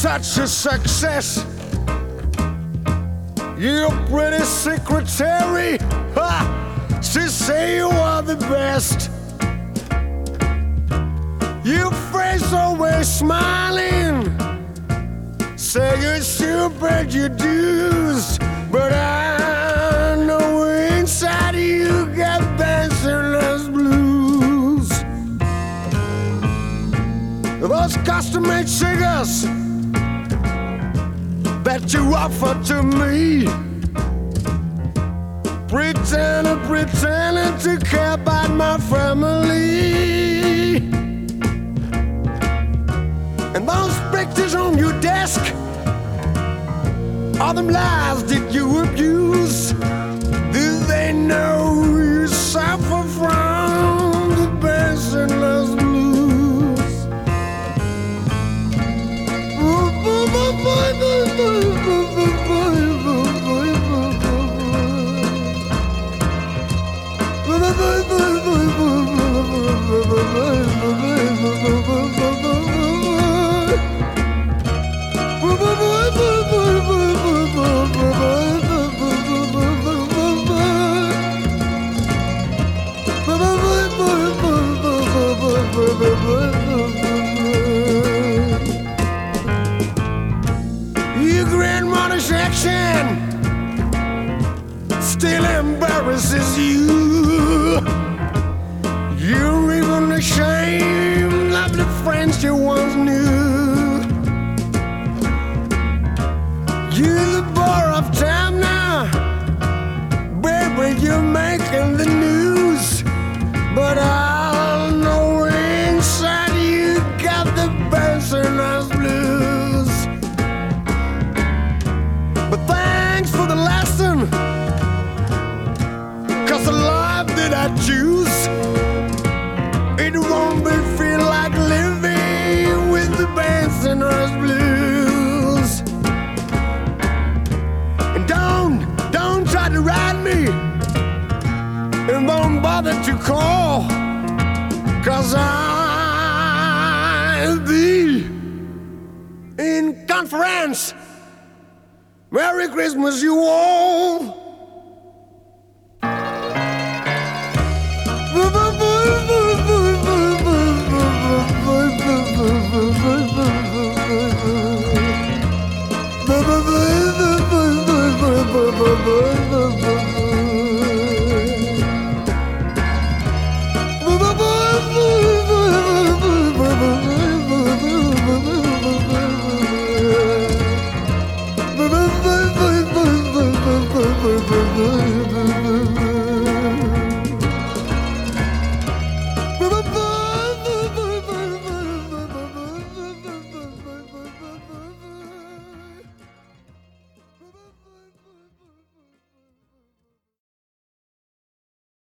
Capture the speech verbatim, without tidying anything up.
such a success. You're pretty secretary. Ha! She say you are the best. Your face always smiling. Say you should pay your dues, but I know inside you got dancerless blues. Those custom-made cigars that you offer to me, pretending, pretending to care about my family. And those pictures on your desk, all them lies that you abuse, do they know you suffer from the dancerless blues? Your grandmother's accent still embarrasses you. You're even ashamed of the friends you once knew. You're the bore of time now, baby, you're making the news. But I know inside you got the dancerless blues. But thanks for the lesson, 'cause the life that I choose, it won't be feel like living with the dancerless blues. And don't, don't try to ride me, and don't bother to call, 'cause I'll be in conference. Merry Christmas, you all. Bye-bye.